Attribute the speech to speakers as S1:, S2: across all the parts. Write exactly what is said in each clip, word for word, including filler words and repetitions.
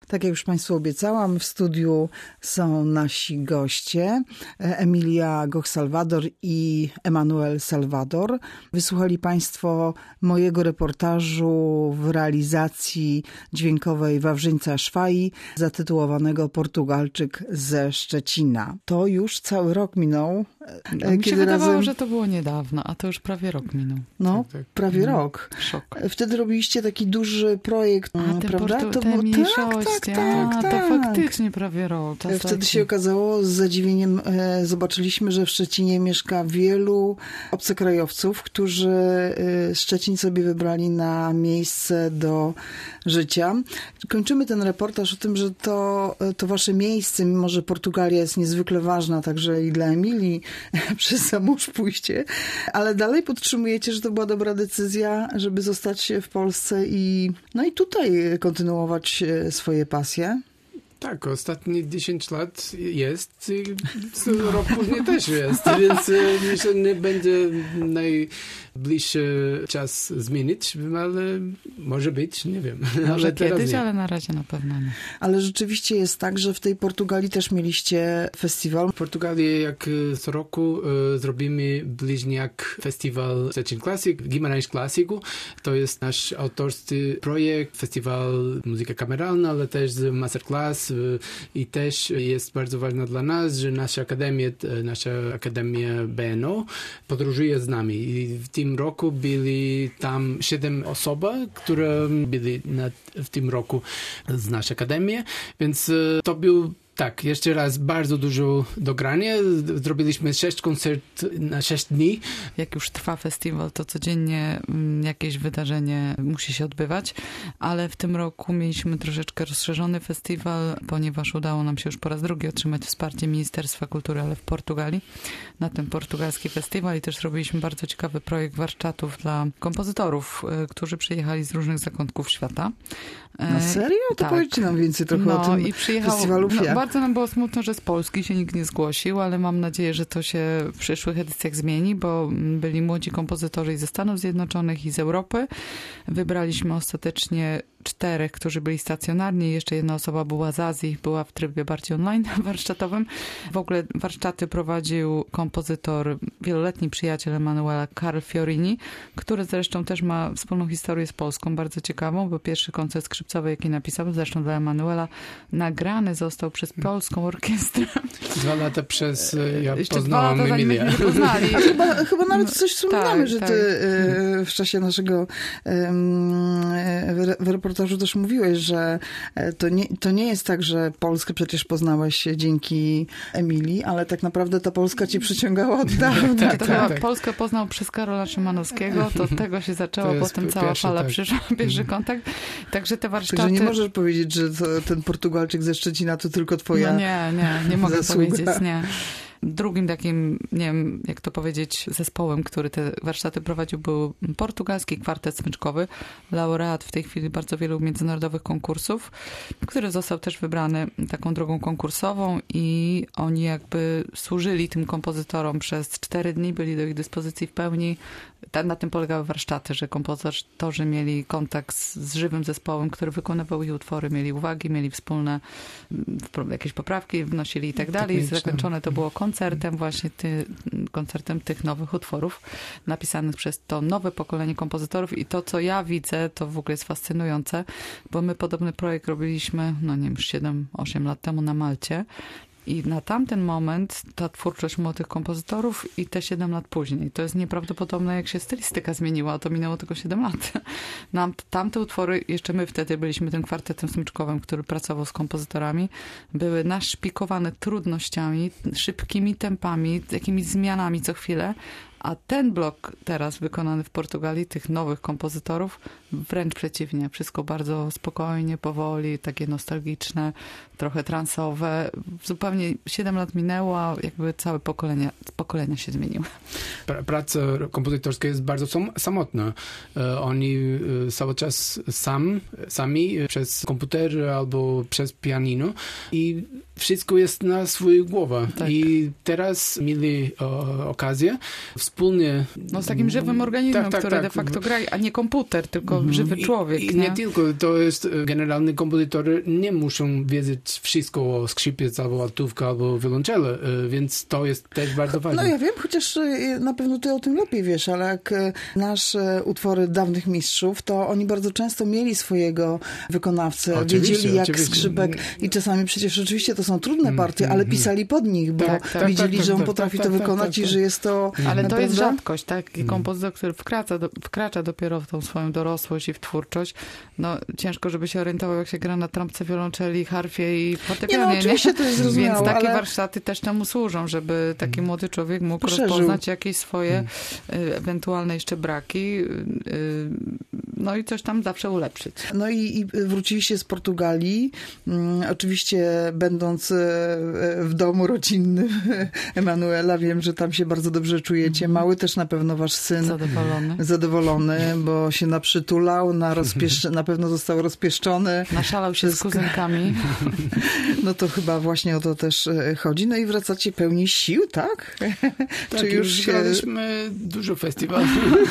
S1: Tak jak już Państwu obiecałam, w studiu są nasi goście, Emilia Goch-Salvador i Emanuel Salvador. Wysłuchali Państwo mojego reportażu w realizacji dźwiękowej Wawrzyńca Szwai, zatytułowanego Portugalczyk ze Szczecina. To już cały rok minął.
S2: No, mi się
S1: kiedy
S2: wydawało,
S1: razem...
S2: że to było niedawno, a to już prawie rok minął.
S1: No,
S3: tak, tak.
S1: prawie
S2: no,
S1: rok.
S2: Szok.
S1: Wtedy robiliście taki duży projekt,
S2: A te,
S1: prawda?
S2: portu,
S1: to
S2: te
S1: było...
S2: mniejszości,
S1: tak, tak,
S2: a,
S1: tak,
S2: to
S1: tak.
S2: faktycznie prawie rok.
S1: Wtedy
S2: taki.
S1: się okazało, z zadziwieniem e, zobaczyliśmy, że w Szczecinie mieszka wielu obcokrajowców, którzy e, Szczecin sobie wybrali na miejsce do życia. Kończymy ten reportaż o tym, że to, to wasze miejsce, mimo że Portugalia jest niezwykle ważna, także i dla Emilii przez za mąż pójście, ale dalej podtrzymujecie, że to była dobra decyzja, żeby zostać w Polsce i no i tutaj kontynuować swoje pasje.
S3: Tak, ostatnie dziesięć lat jest i rok później też jest, więc myślę, nie będzie najbliższy czas zmienić, ale może być, nie wiem.
S2: Może
S3: ale
S2: kiedyś,
S3: nie.
S2: ale na razie na pewno nie.
S1: Ale rzeczywiście jest tak, że w tej Portugalii też mieliście festiwal.
S3: W Portugalii jak co roku e, zrobimy bliźniak festiwal Szczecin Classic, Guimarães Classicu. To jest nasz autorski projekt, festiwal muzyka kameralna, ale też masterclass i też jest bardzo ważne dla nas, że nasza akademia, nasza akademia B N O podróżuje z nami i w tym roku byli tam siedem osób, które byli na, w tym roku z naszej akademii, więc to był tak, jeszcze raz bardzo dużo do grania. Zrobiliśmy sześć koncertów na sześć dni.
S2: Jak już trwa festiwal, to codziennie jakieś wydarzenie musi się odbywać, ale w tym roku mieliśmy troszeczkę rozszerzony festiwal, ponieważ udało nam się już po raz drugi otrzymać wsparcie Ministerstwa Kultury, ale w Portugalii, na ten portugalski festiwal i też zrobiliśmy bardzo ciekawy projekt warsztatów dla kompozytorów, którzy przyjechali z różnych zakątków świata.
S1: Na serio? To
S2: tak.
S1: Powiedzcie nam więcej trochę
S2: no,
S1: o tym
S2: i przyjechał,
S1: festiwalu
S2: no,
S1: F I A.
S2: bardzo nam było smutno, że z Polski się nikt nie zgłosił, ale mam nadzieję, że to się w przyszłych edycjach zmieni, bo byli młodzi kompozytorzy i ze Stanów Zjednoczonych i z Europy. Wybraliśmy ostatecznie czterech, którzy byli stacjonarni. Jeszcze jedna osoba była z Azji, była w trybie bardziej online warsztatowym. W ogóle warsztaty prowadził kompozytor, wieloletni przyjaciel Emanuela, Karl Fiorini, który zresztą też ma wspólną historię z Polską, bardzo ciekawą, bo pierwszy koncert skrzypcowy, jaki napisał, zresztą dla Emanuela, nagrany został przez polską orkiestrę.
S3: Dwa lata przez, ja
S2: Jeszcze
S3: poznałam
S2: dwa lata,
S3: Emilię.
S2: zanim poznali.
S1: Chyba, chyba nawet coś wspominamy,
S2: tak,
S1: że
S2: tak.
S1: ty e, w czasie naszego e, w reportażu też mówiłeś, że to nie, to nie jest tak, że Polskę przecież poznałeś dzięki Emilii, ale tak naprawdę ta Polska cię przyciągała od dawna.
S2: Tak,
S3: tak,
S2: to
S3: tak,
S2: chyba
S3: tak.
S2: Polskę poznał przez Karola Szymanowskiego, to od tego się zaczęło, potem cała
S3: pierwszy,
S2: fala
S3: tak.
S2: przyszła, pierwszy kontakt. Także te warsztaty...
S1: Także nie możesz powiedzieć, że to, ten Portugalczyk ze Szczecina to tylko twoja
S2: No nie, nie, nie mogę
S1: zasługa.
S2: powiedzieć, nie. Drugim takim, nie wiem, jak to powiedzieć, zespołem, który te warsztaty prowadził, był portugalski kwartet smyczkowy, laureat w tej chwili bardzo wielu międzynarodowych konkursów, który został też wybrany taką drogą konkursową i oni jakby służyli tym kompozytorom przez cztery dni, byli do ich dyspozycji w pełni. Na tym polegały warsztaty, że kompozytorzy mieli kontakt z, z żywym zespołem, który wykonywał ich utwory, mieli uwagi, mieli wspólne jakieś poprawki, wnosili i tak dalej. Zakończone to było koncertem, właśnie ty, koncertem tych nowych utworów, napisanych przez to nowe pokolenie kompozytorów i to, co ja widzę, to w ogóle jest fascynujące, bo my podobny projekt robiliśmy, no nie wiem, już siedem osiem lat temu na Malcie. I na tamten moment ta twórczość młodych kompozytorów i te siedem lat później. To jest nieprawdopodobne, jak się stylistyka zmieniła, a to minęło tylko siedem lat. Nam, tamte utwory, jeszcze my wtedy byliśmy tym kwartetem smyczkowym, który pracował z kompozytorami, były naszpikowane trudnościami, szybkimi tempami, jakimiś zmianami co chwilę. A ten blok teraz wykonany w Portugalii, tych nowych kompozytorów, wręcz przeciwnie. Wszystko bardzo spokojnie, powoli, takie nostalgiczne, trochę transowe. Zupełnie siedem lat minęło, a jakby całe pokolenia, pokolenia się zmieniły.
S3: Praca kompozytorska jest bardzo sam, samotna. Oni cały czas sam, sami przez komputer albo przez pianino i wszystko jest na swojej głowie. Tak. I teraz mieli o, okazję wspólnie...
S2: No z takim żywym organizmem,
S3: tak, tak,
S2: który
S3: tak.
S2: de facto gra, a nie komputer, tylko mm. żywy człowiek.
S3: I, i
S2: nie?
S3: nie tylko, to jest generalnie kompozytorzy nie muszą wiedzieć wszystko o skrzypiec, albo altówka, albo wiolonczele, więc to jest też bardzo ważne.
S1: No ja wiem, chociaż na pewno ty o tym lepiej wiesz, ale jak nasze utwory dawnych mistrzów, to oni bardzo często mieli swojego wykonawcę,
S3: oczywiście,
S1: wiedzieli jak
S3: oczywiście.
S1: skrzypek i czasami przecież oczywiście to są trudne partie, mm, ale pisali pod nich, bo
S2: tak, tak,
S1: widzieli,
S3: tak,
S1: że on
S3: tak,
S1: potrafi
S3: tak,
S1: to
S3: tak,
S1: wykonać
S3: tak,
S1: i
S3: tak.
S1: że jest to...
S2: Ale
S1: naprawdę...
S2: to jest rzadkość, taki kompozytor, który wkracza, do, wkracza dopiero w tą swoją dorosłość i w twórczość. No ciężko, żeby się orientował, jak się gra na trąbce, wiolonczeli, harfie i fortepianie.
S1: Nie, no oczywiście to jest zrozumiałe,
S2: Więc takie
S1: ale...
S2: warsztaty też temu służą, żeby taki młody człowiek mógł
S1: Poszerzył.
S2: rozpoznać jakieś swoje y, ewentualne jeszcze braki, y, no i coś tam zawsze ulepszyć.
S1: No i, i wróciliście z Portugalii, um, oczywiście będąc w domu rodzinnym Emanuela, wiem, że tam się bardzo dobrze czujecie. Mały też na pewno wasz syn
S2: Zadowolony.
S1: Zadowolony, bo się naprzytulał, na, rozpiesz- na pewno został rozpieszczony.
S2: Naszalał się z kuzynkami.
S1: No to chyba właśnie o to też chodzi. No i wracacie pełni sił, tak?
S3: Tak,
S1: Czy już się...
S3: graliśmy dużo festiwali.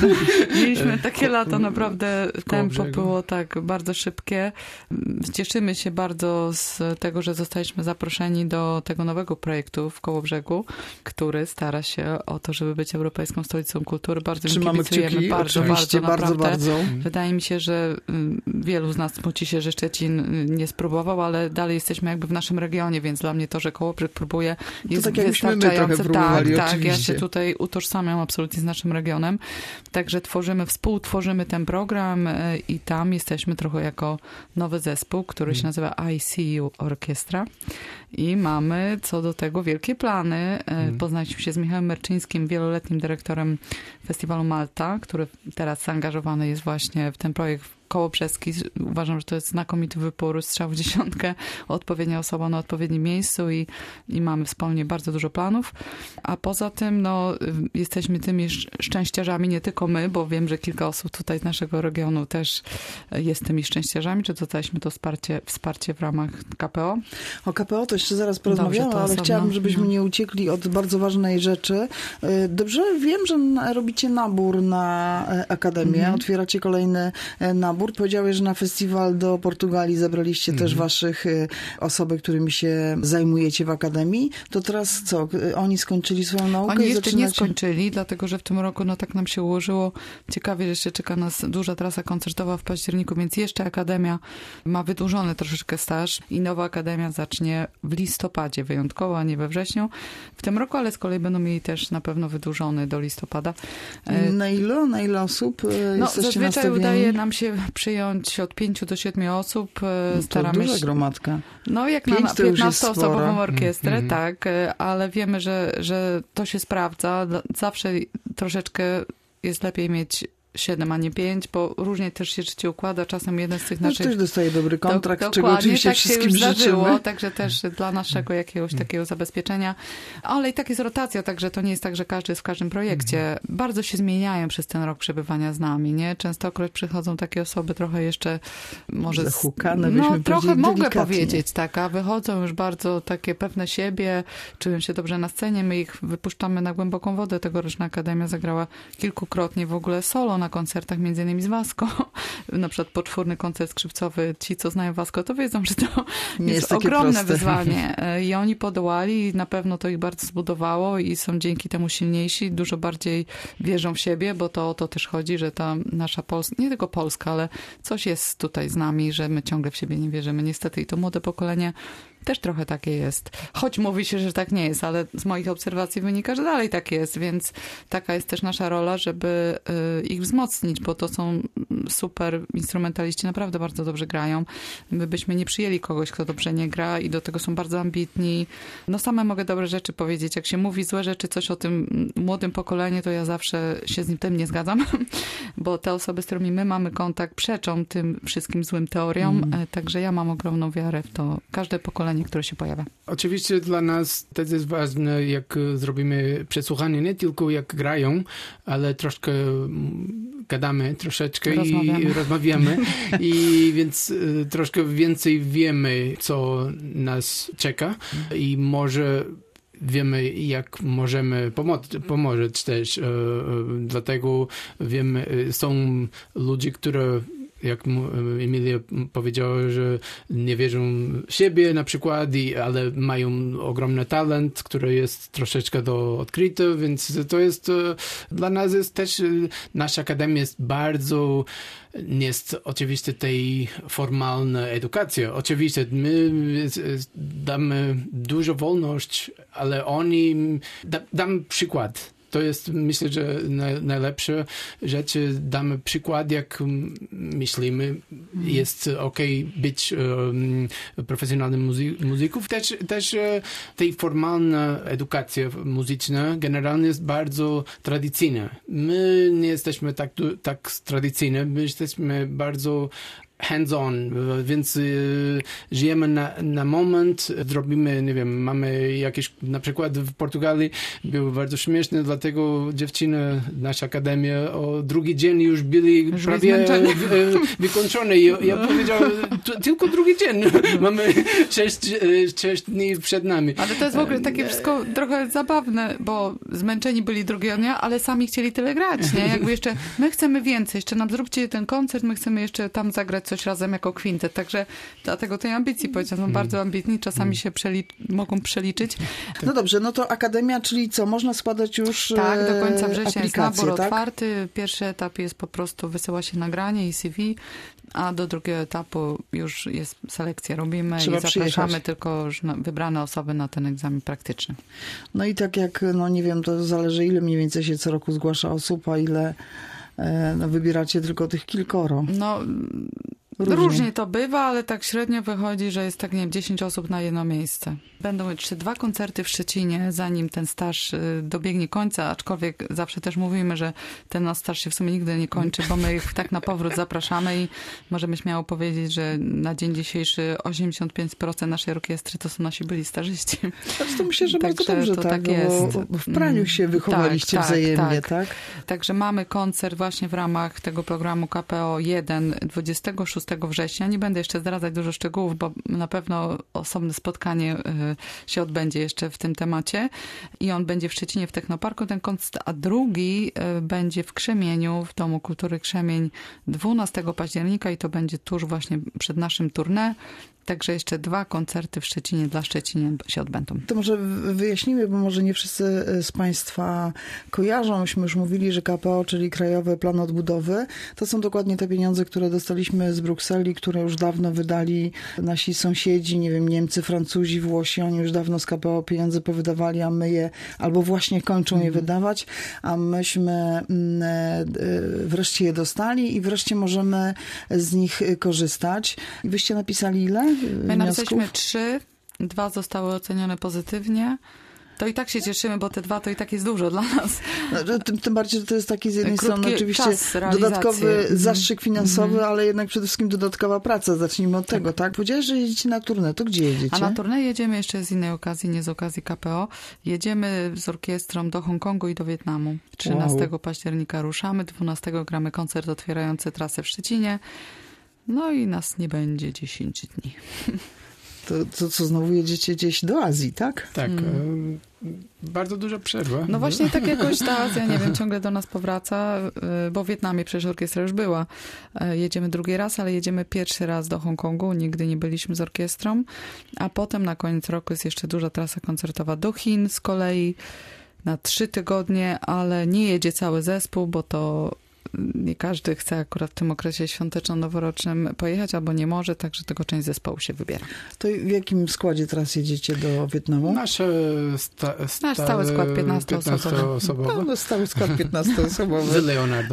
S2: Mieliśmy takie lata, naprawdę tempo
S3: brzegu.
S2: było tak bardzo szybkie. Cieszymy się bardzo z tego, że zostaliśmy zaproszeni do tego nowego projektu w Kołobrzegu, który stara się o to, żeby być Europejską Stolicą Kultury. Bardzo
S1: Trzymamy
S2: kibicujemy,
S1: kciuki,
S2: bardzo,
S1: oczywiście,
S2: bardzo,
S1: bardzo,
S2: naprawdę.
S1: bardzo.
S2: Wydaje mi się, że wielu z nas smuci się, że Szczecin nie spróbował, ale dalej jesteśmy jakby w naszym regionie, więc dla mnie to, że Kołobrzeg próbuje, jest
S1: tak jakbyśmy my
S2: wystarczające.
S1: trochę próbowali,
S2: tak, tak, ja
S1: oczywiście.
S2: się tutaj utożsamiam absolutnie z naszym regionem. Także tworzymy, współtworzymy ten program i tam jesteśmy trochę jako nowy zespół, który się nazywa I C U Orkiestra i mamy co do tego wielkie plany. Hmm. Poznaliśmy się z Michałem Merczyńskim, wieloletnim dyrektorem Festiwalu Malta, który teraz zaangażowany jest właśnie w ten projekt kołobrzeski. Uważam, że to jest znakomity wybór, strzał w dziesiątkę, odpowiednia osoba na odpowiednim miejscu i, i mamy wspólnie bardzo dużo planów. A poza tym, no, jesteśmy tymi szczęściarzami, nie tylko my, bo wiem, że kilka osób tutaj z naszego regionu też jest tymi szczęściarzami. Czy dostaliśmy to wsparcie, wsparcie w ramach K P O?
S1: O K P O to jeszcze zaraz porozmawiamy,
S2: Dobrze, to
S1: ale
S2: osobno.
S1: chciałabym, żebyśmy
S2: no.
S1: nie uciekli od bardzo ważnej rzeczy. Dobrze, wiem, że robicie nabór na Akademię, mhm. otwieracie kolejny nabór. Powiedziałeś, że na festiwal do Portugalii zabraliście mhm. też waszych osoby, którymi się zajmujecie w Akademii. To teraz co? Oni skończyli swoją naukę?
S2: Oni
S1: i
S2: jeszcze
S1: zaczynacie...
S2: nie skończyli, dlatego że w tym roku no tak nam się ułożyło. Ciekawie, że jeszcze czeka nas duża trasa koncertowa w październiku, więc jeszcze Akademia ma wydłużony troszeczkę staż i nowa Akademia zacznie w listopadzie wyjątkowo, a nie we wrześniu w tym roku, ale z kolei będą mieli też na pewno wydłużony do listopada.
S1: Na ile? Na ile osób
S2: no,
S1: jesteście
S2: zazwyczaj
S1: nastawieni?
S2: udaje nam się przyjąć od pięciu do siedmiu osób. Staramy
S1: to duża
S2: się...
S1: gromadka.
S2: No jak
S1: Pięć
S2: na piętnastoosobową orkiestrę, mm-hmm. tak, ale wiemy, że, że to się sprawdza. Zawsze troszeczkę jest lepiej mieć siedem, a nie pięć, bo różnie też się życie układa. Czasem jeden z tych
S1: no,
S2: naszych...
S1: Ktoś dostaje dobry kontrakt,
S2: do,
S1: czego oczywiście
S2: tak
S1: wszystkim
S2: się już zdarzyło,
S1: życzymy.
S2: Także też dla naszego jakiegoś takiego zabezpieczenia. Ale i tak jest rotacja, także to nie jest tak, że każdy jest w każdym projekcie. Mhm. Bardzo się zmieniają przez ten rok przebywania z nami, nie? Częstokroć przychodzą takie osoby trochę jeszcze może...
S1: Zahukane,
S2: no trochę mogę
S1: delikatnie.
S2: powiedzieć, tak, a wychodzą już bardzo takie pewne siebie, czują się dobrze na scenie. My ich wypuszczamy na głęboką wodę. Tegoroczna Akademia zagrała kilkukrotnie w ogóle solo na koncertach, między innymi z Vasco. Na przykład poczwórny koncert skrzypcowy. Ci, co znają Vasco, to wiedzą, że to
S1: nie
S2: jest,
S1: jest
S2: ogromne
S1: proste.
S2: wyzwanie. I oni podołali i na pewno to ich bardzo zbudowało i są dzięki temu silniejsi, dużo bardziej wierzą w siebie, bo to o to też chodzi, że ta nasza Polska, nie tylko Polska, ale coś jest tutaj z nami, że my ciągle w siebie nie wierzymy. Niestety i to młode pokolenie też trochę takie jest. Choć mówi się, że tak nie jest, ale z moich obserwacji wynika, że dalej tak jest, więc taka jest też nasza rola, żeby ich wzmocnić, bo to są super instrumentaliści, naprawdę bardzo dobrze grają. My byśmy nie przyjęli kogoś, kto dobrze nie gra i do tego są bardzo ambitni. No same mogę dobre rzeczy powiedzieć. Jak się mówi złe rzeczy, coś o tym młodym pokoleniu, to ja zawsze się z tym nie zgadzam, bo te osoby, z którymi my mamy kontakt, przeczą tym wszystkim złym teoriom, mm. także ja mam ogromną wiarę w to. Każde pokolenie, które się pojawia.
S3: Oczywiście dla nas też jest ważne, jak zrobimy przesłuchanie, nie tylko jak grają, ale troszkę gadamy troszeczkę
S2: rozmawiamy.
S3: i rozmawiamy i więc troszkę więcej wiemy, co nas czeka i może wiemy, jak możemy pomóc, pomóc też. Dlatego wiemy, są ludzie, którzy, jak Emilia powiedziała, że nie wierzą w siebie na przykład, ale mają ogromny talent, który jest troszeczkę do odkryty, więc to jest, dla nas jest też, nasza akademia jest bardzo, nie jest oczywiście tej formalna edukacja. Oczywiście my damy dużo wolność, ale oni, da, dam przykład. To jest, myślę, że najlepsze rzeczy. Damy przykład, jak myślimy, jest okej być um, profesjonalnym muzy- muzyków. Też, też tej formalna edukacja muzyczna generalnie jest bardzo tradycyjna. My nie jesteśmy tak, tak tradycyjni, my jesteśmy bardzo hands-on, więc y, żyjemy na, na moment, zrobimy, nie wiem, mamy jakieś, na przykład w Portugalii był bardzo śmieszny, dlatego dziewczyny, nasza akademia o drugi dzień już byli już prawie w, wykończone. Ja, ja powiedziałem, tylko drugi dzień, mamy sześć, sześć dni przed nami. Ale
S2: to jest w ogóle takie wszystko trochę zabawne, bo zmęczeni byli drugiego dnia, ale sami chcieli tyle grać, nie? Jakby jeszcze, my chcemy więcej, jeszcze nam zróbcie ten koncert, my chcemy jeszcze tam zagrać coś razem jako kwintet, także dlatego tej ambicji powiedziałam, są mm. bardzo ambitni, czasami się przeli- mogą przeliczyć.
S1: No dobrze, no to Akademia, czyli co, można składać już
S2: tak, do końca września jest nabór
S1: tak?
S2: otwarty. Pierwszy etap jest po prostu, wysyła się nagranie i C V, a do drugiego etapu już jest selekcja, robimy Trzeba i zapraszamy przyjechać. Tylko wybrane osoby na ten egzamin praktyczny.
S1: No i tak jak, no nie wiem, to zależy ile mniej więcej się co roku zgłasza osób, a ile no, wybieracie tylko tych kilkoro.
S2: No Różnie. Różnie to bywa, ale tak średnio wychodzi, że jest tak, nie wiem, dziesięć osób na jedno miejsce. Będą jeszcze dwa koncerty w Szczecinie, zanim ten staż dobiegnie końca, aczkolwiek zawsze też mówimy, że ten nasz staż się w sumie nigdy nie kończy, bo my ich tak na powrót zapraszamy i możemy śmiało powiedzieć, że na dzień dzisiejszy osiemdziesiąt pięć procent naszej orkiestry to są nasi byli stażyści.
S1: To myślę, że bardzo dobrze,
S2: to
S1: tak,
S2: tak jest.
S1: Bo w praniu się wychowaliście
S2: tak,
S1: wzajemnie,
S2: tak,
S1: tak?
S2: Także mamy koncert właśnie w ramach tego programu K P O jeden dwudziestego szóstego września. Nie będę jeszcze zdradzać dużo szczegółów, bo na pewno osobne spotkanie się odbędzie jeszcze w tym temacie i on będzie w Szczecinie w Technoparku, ten koncert, a drugi będzie w Krzemieniu, w Domu Kultury Krzemień dwunastego października i to będzie tuż właśnie przed naszym tournée. Także jeszcze dwa koncerty w Szczecinie dla Szczecinian się odbędą.
S1: To może wyjaśnimy, bo może nie wszyscy z Państwa kojarzą. Myśmy już mówili, że K P O, czyli Krajowy Plan Odbudowy, to są dokładnie te pieniądze, które dostaliśmy z Brukseli, które już dawno wydali nasi sąsiedzi, nie wiem, Niemcy, Francuzi, Włosi. Oni już dawno z K P O pieniądze powydawali, a my je albo właśnie kończą mm. je wydawać, a myśmy wreszcie je dostali i wreszcie możemy z nich korzystać. Wyście napisali ile?
S2: My napisaliśmy trzy, dwa zostały ocenione pozytywnie. To i tak się cieszymy, bo te dwa to i tak jest dużo dla nas.
S1: No, tym, tym bardziej, że to jest taki z jednej
S2: Krótki
S1: strony oczywiście dodatkowy mm. zastrzyk finansowy, mm. ale jednak przede wszystkim dodatkowa praca. Zacznijmy od tego, tak? Powiedziałeś, że jedziecie na tournée. To gdzie jedziecie?
S2: A na tournée jedziemy jeszcze z innej okazji, nie z okazji K P O. Jedziemy z orkiestrą do Hongkongu i do Wietnamu. trzynastego wow. października ruszamy, dwunastego gramy koncert otwierający trasę w Szczecinie. No i nas nie będzie dziesięć dni.
S1: To, to co, znowu jedziecie gdzieś do Azji, tak?
S3: Tak. Hmm. Bardzo duża przerwa.
S2: No właśnie tak jakoś ta Azja, nie wiem, ciągle do nas powraca, bo w Wietnamie przecież orkiestra już była. Jedziemy drugi raz, ale jedziemy pierwszy raz do Hongkongu. Nigdy nie byliśmy z orkiestrą. A potem na koniec roku jest jeszcze duża trasa koncertowa do Chin z kolei na trzy tygodnie, ale nie jedzie cały zespół, bo to nie każdy chce akurat w tym okresie świąteczno-noworocznym pojechać, albo nie może, także tylko część zespołu się wybiera.
S1: To w jakim składzie teraz jedziecie do Wietnamu?
S3: Nasze sta, sta,
S2: Nasz stały skład piętnastoosobowy.
S1: No, stały skład piętnastoosobowy.
S3: Z Leonardo.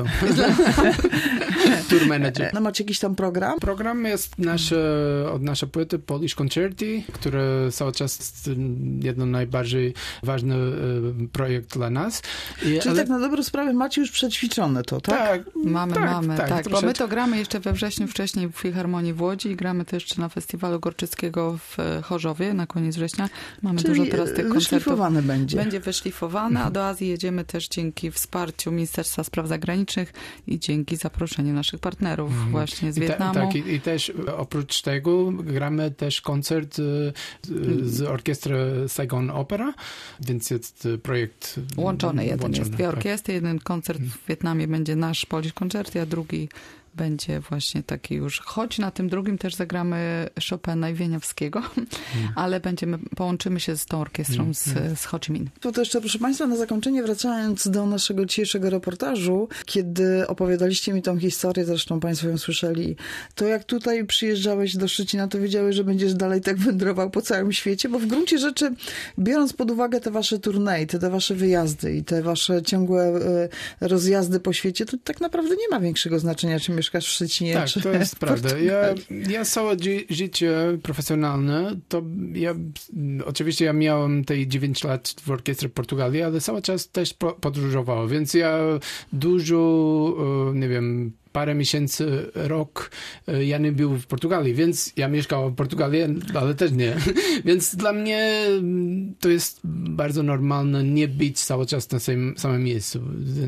S3: Tour manager.
S1: No macie jakiś tam program?
S3: Program jest nasze, od naszej płyty Polish Concerti, który cały czas jest jedno najbardziej ważny projekt dla nas. I,
S1: Czyli
S3: ale...
S1: tak na dobrą sprawę macie już przećwiczone to, tak?
S3: tak?
S2: Mamy,
S3: tak,
S2: mamy,
S3: tak,
S2: tak. Bo my
S3: troszeczkę.
S2: to gramy jeszcze we wrześniu wcześniej w Filharmonii w Łodzi i gramy też jeszcze na Festiwalu Gorczyckiego w Chorzowie na koniec września. Mamy
S1: Czyli
S2: dużo teraz tych koncertów.
S1: wyszlifowane będzie.
S2: Będzie wyszlifowane, a do Azji jedziemy też dzięki wsparciu Ministerstwa Spraw Zagranicznych i dzięki zaproszeniu naszych partnerów mm. właśnie z
S3: I
S2: Wietnamu.
S3: Ta, tak, i, i też oprócz tego gramy też koncert z orkiestry Saigon Opera, więc jest projekt
S2: łączony. Jeden
S3: łączony,
S2: jest dwie
S3: tak.
S2: orkiestry, jeden koncert w Wietnamie będzie nasz Polish Concerti, a drugi będzie właśnie taki już, choć na tym drugim też zagramy Chopina i Wieniawskiego, mm. ale będziemy, połączymy się z tą orkiestrą mm. z, z Ho Chi Minh.
S1: To, to jeszcze, proszę Państwa, na zakończenie wracając do naszego dzisiejszego reportażu, kiedy opowiadaliście mi tą historię, zresztą Państwo ją słyszeli, to jak tutaj przyjeżdżałeś do Szczecina, to wiedziałeś, że będziesz dalej tak wędrował po całym świecie, bo w gruncie rzeczy, biorąc pod uwagę te wasze turniej, te, te wasze wyjazdy i te wasze ciągłe e, rozjazdy po świecie, to tak naprawdę nie ma większego znaczenia, czy mieszkasz w Szczecinie,
S3: tak,
S1: czy
S3: to jest prawda. Ja, ja całe ży- życie profesjonalne, to ja oczywiście ja miałem te dziewięć lat w orkiestrze Portugalii, ale cały czas też po, podróżowałem, więc ja dużo, nie wiem, parę miesięcy, rok ja nie był w Portugalii, więc ja mieszkałem w Portugalii, ale też nie. Więc dla mnie to jest bardzo normalne nie być cały czas na samym, samym miejscu.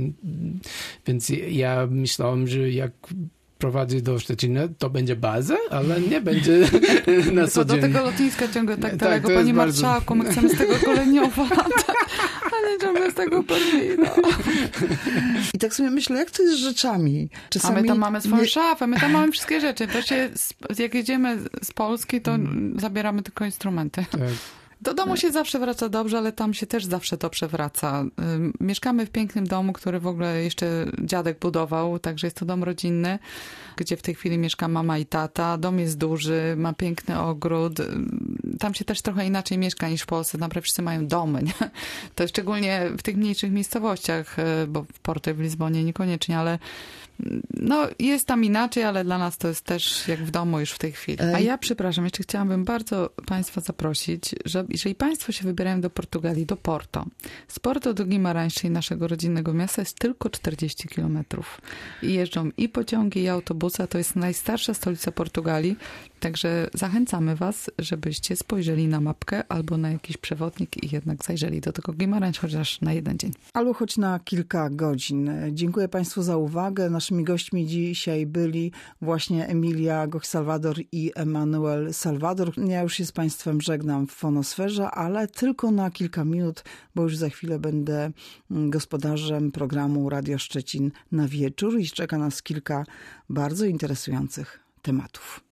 S3: Więc ja myślałem, że jak prowadzi do Szczecina, to będzie baza, ale nie będzie na co dzień.
S2: Do tego lotniska ciągle tak daleko.
S3: Tak,
S2: Pani
S3: bardzo...
S2: marszałku, my chcemy z tego Goleniowa, ale ciągle z tego Berlina.
S1: I tak sobie myślę, jak to jest z rzeczami? Czasami
S2: A my tam mamy swoją
S1: nie...
S2: szafę, my tam mamy wszystkie rzeczy. Wreszcie jak jedziemy z Polski, to hmm. zabieramy tylko instrumenty.
S3: Tak.
S2: Do domu się zawsze wraca dobrze, ale tam się też zawsze dobrze wraca. Mieszkamy w pięknym domu, który w ogóle jeszcze dziadek budował, także jest to dom rodzinny, gdzie w tej chwili mieszka mama i tata. Dom jest duży, ma piękny ogród. Tam się też trochę inaczej mieszka niż w Polsce. Naprawdę wszyscy mają domy, nie? To szczególnie w tych mniejszych miejscowościach, bo w Porto i w Lizbonie niekoniecznie, ale no jest tam inaczej, ale dla nas to jest też jak w domu już w tej chwili. A ja przepraszam, jeszcze chciałabym bardzo Państwa zaprosić, że jeżeli Państwo się wybierają do Portugalii, do Porto, z Porto do Guimarães, czyli naszego rodzinnego miasta, jest tylko czterdzieści kilometrów. I jeżdżą i pociągi, i autobusy, a to jest najstarsza stolica Portugalii, także zachęcamy Was, żebyście spojrzeli na mapkę albo na jakiś przewodnik i jednak zajrzeli do tego Guimarães chociaż na jeden dzień.
S1: Albo choć na kilka godzin. Dziękuję Państwu za uwagę. Naszymi gośćmi dzisiaj byli właśnie Emilia Goch-Salvador i Emanuel Salvador. Ja już się z Państwem żegnam w Fonosferze, ale tylko na kilka minut, bo już za chwilę będę gospodarzem programu Radio Szczecin na wieczór i czeka nas kilka bardzo interesujących tematów.